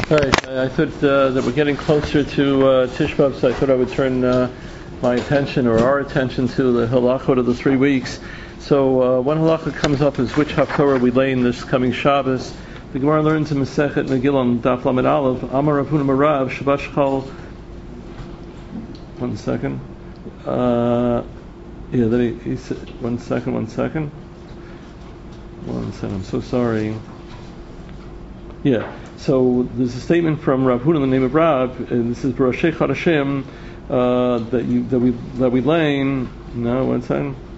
All right, I thought that we're getting closer to Tisha B'Av, so I thought I would turn my attention, or our attention, to the halachot of the 3 weeks. So one halacha comes up is which haftorah we lay in this coming Shabbos. The Gemara learns in Masechet Megillah, Daf Lamed Aleph, Amar Rav Huna Marav, Shabbat Shchal. 1 second. Then he said, one second. I'm so sorry. Yeah. So there's a statement from Rav Huna in the name of Rav, and this is B'Roshei Chodashim that we lane. No, 1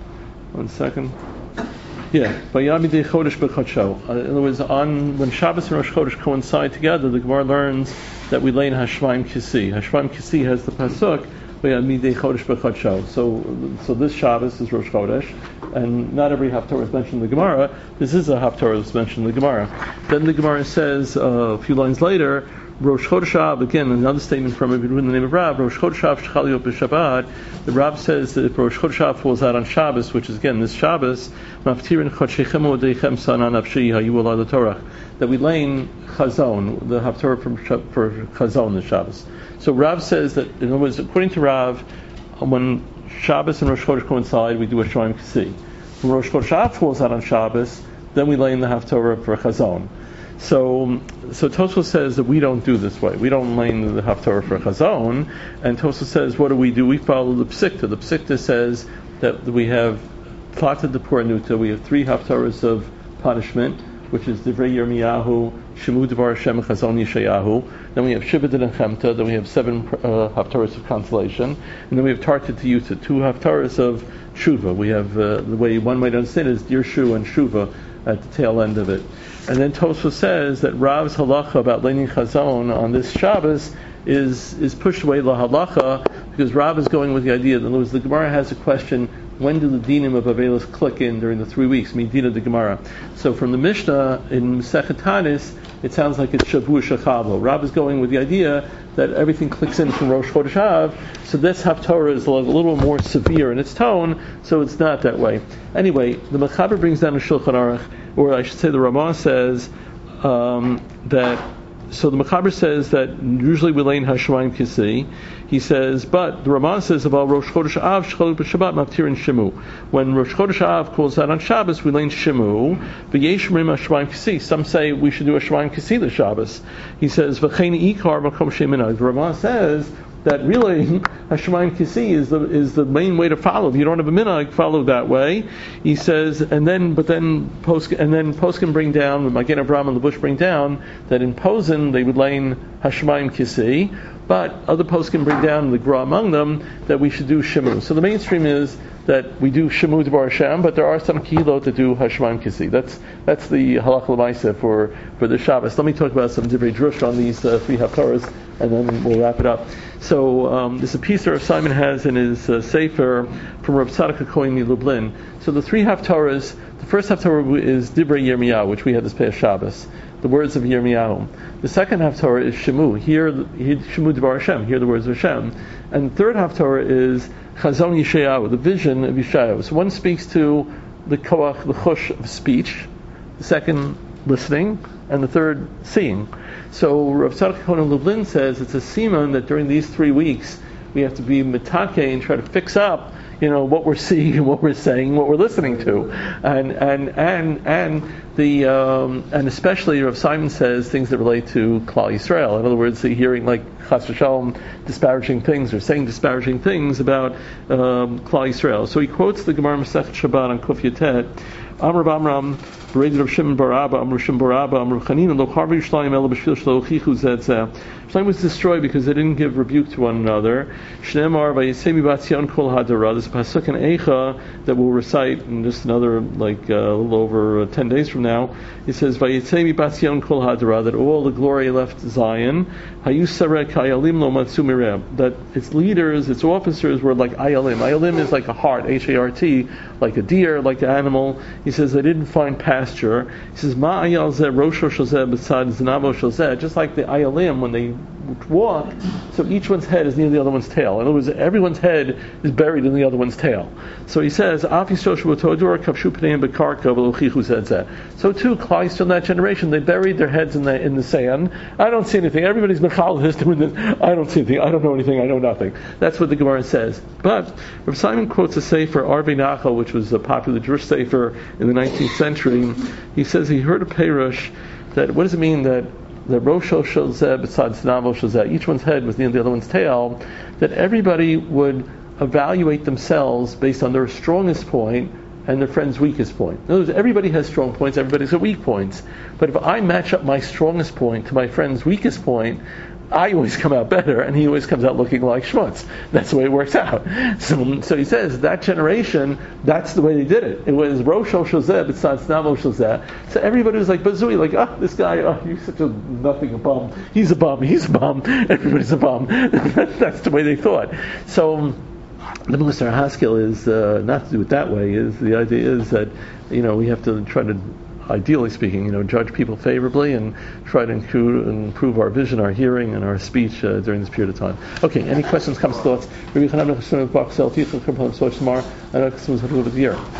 second. Yeah, Vayamidei Chodesh B'Chodsho. In other words, when Shabbos and Rosh Chodesh coincide together, the Gemara learns that we lane Hashvaim Kisi. Hashvaim Kisi has the pasuk Vayamidei Chodesh B'Chodsho. So this Shabbos is Rosh Chodesh, and not every haftorah is mentioned in the Gemara. This is a haftorah that's mentioned in the Gemara. Then the Gemara says a few lines later, Rosh Chodesh Av, again another statement from in the name of Rav, Rosh Chodesh Av Shchal B'Shabbat. The Rav says that if Rosh Chodesh Av falls out on Shabbos, which is again this Shabbos, Maftirin Chodshechem Odechem Sanan Avshi Hayul Al Torah, that we lane Chazon, the haftorah for Chazon this Shabbos. So Rav says that, in other words, according to Rav, when Shabbos and Rosh Chodesh coincide, we do a Shvaim Kisi. When Rosh Chodesh Av falls out on Shabbos, then we lay in the haftorah for Chazon. So Tosfos says that we don't do this way. We don't lay in the haftorah for Chazon. And Tosfos says, what do? We follow the Psikta. The Psikta says that we have Plata de Puranuta. We have 3 haftorahs of punishment, which is Divrei Yirmiyahu, Shemu Devar Hashem, Chazon Yeshayahu. Then we have Shiva de Nechemta. Then we have 7 haftarahs of consolation. And then we have Tarta Tiyuta, 2 haftarahs of Shuva. We have the way one might understand is Dirshu and Shuva at the tail end of it. And then Tosfos says that Rav's halacha about leaning Chazon on this Shabbos is pushed away la halacha, because Rav is going with the idea that, in other words, the Gemara has a question, when do the dinim of Avelos click in during the 3 weeks? Medina de Gemara. So from the Mishnah in Masechet Tanis, it sounds like it's Shavu Shechavo. Rav is going with the idea that everything clicks in from Rosh Chodesh Av, so this haftorah is a little more severe in its tone, so it's not that way. Anyway, the Mechaber brings down a Shulchan Aruch, or I should say the Ramah says that. So the Mechaber says that usually we lay in Hashvaim Kisi. He says, but the Ramah says about Rosh Chodesh Av Shchal B'Shabbat Maftir in Shemu. When Rosh Chodesh Av calls out on Shabbos, we lay in Shemu. V'yesh Rim Hashvaim Kisi. Some say we should do a Hashvaim Kisi the Shabbos. He says V'chein Ikar Makom Sheminag. The Ramah says that really Hashvaim Kisi is the main way to follow. If you don't have a minhag, follow that way. He says, and then Poskim bring down, Magen Avraham and the Bush bring down that in Posen they would lay in Hashvaim Kisi, but other Poskim bring down, the Gra among them, that we should do Shemu. So the mainstream is that we do Shemu Devar Hashem, but there are some Kihilot that do Hashvaim Kisi. That's the Halach L'Maisa for the Shabbos. Let me talk about some Divrei Drush on these 3 haftarahs, and then we'll wrap it up. So there's a piece that Rav Simon has in his Sefer from Rav Tzadok HaKohen Lublin. So the 3 haftarahs, the first haftarah is Divrei Yirmiyahu, which we had this past Shabbos, the words of Yirmiyahu. The second haftarah is Shemu, here Shemu Devar Hashem, hear the words of Hashem. And the third haftarah is Chazon Yeshayahu, the vision of Yeshayahu. So one speaks to the koach, the chush of speech, the second listening, and the third seeing. So Rav Tzadok HaKohen Lublin says it's a siman that during these 3 weeks we have to be mitake and try to fix up, what we're seeing and what we're saying, what we're listening to, and especially Rav Simon says things that relate to Klal Yisrael. In other words, the hearing like Chas v'Shalom disparaging things or saying disparaging things about Klal Yisrael. So he quotes the Gemara Masechet Shabbat on Kuf Yatet. Amr Bamram, Bereded of Shimon Bar Abba, Amr Shimon Bar Abba, Amr Chanina, Lo Harvi Yishlayim Ela B'Shvil Shlo Chichu Zed Zeh. Yishlayim was destroyed because they didn't give rebuke to one another. Shneimar Vayisemi Batzion Kol Hadara. There's a pasuk in Eicha that we'll recite in just another, a little over 10 days from now. It says Vayisemi Batzion Kol Hadara, that all the glory left Zion. Hayu Sarek Hayalim Lo Matzu Mireh, that its leaders, its officers were like Ayalim. Ayalim is like a hart, H-A-R-T, like a deer, like an animal. He says they didn't find pasture. He says Ma Ayal Zeh Rosho Shozeh B'Tzad Znavo Shozeh, just like the Ayalim when they walk, so each one's head is near the other one's tail. In other words, everyone's head is buried in the other one's tail. So he says, so too, Klal Yisrael in that generation, they buried their heads in the sand. I don't see anything. Everybody's mechal is doing this. I don't see anything. I don't know anything. I know nothing. That's what the Gemara says. But Rav Simon quotes a sefer, Arvei Nachal, which was a popular Jewish sefer in the 19th century. He says he heard a perush that, what does it mean that Rosho Shozeh besides Navo Shozeh, each one's head was near the other one's tail, that everybody would evaluate themselves based on their strongest point and their friend's weakest point. In other words, everybody has strong points, everybody's got weak points. But if I match up my strongest point to my friend's weakest point, I always come out better, and he always comes out looking like schmutz. That's the way it works out. So he says, that generation, that's the way they did it. It was Rosho Shozeh, besides Navo Shozeh. So everybody was like Bazui, like, this guy, you're such a nothing, a bum. He's a bum, everybody's a bum. That's the way they thought. So the Musar Haskell is not to do it that way. The idea is that we have to try to, ideally speaking, judge people favorably and try to improve our vision, our hearing, and our speech during this period of time. Okay, any questions, comments, thoughts?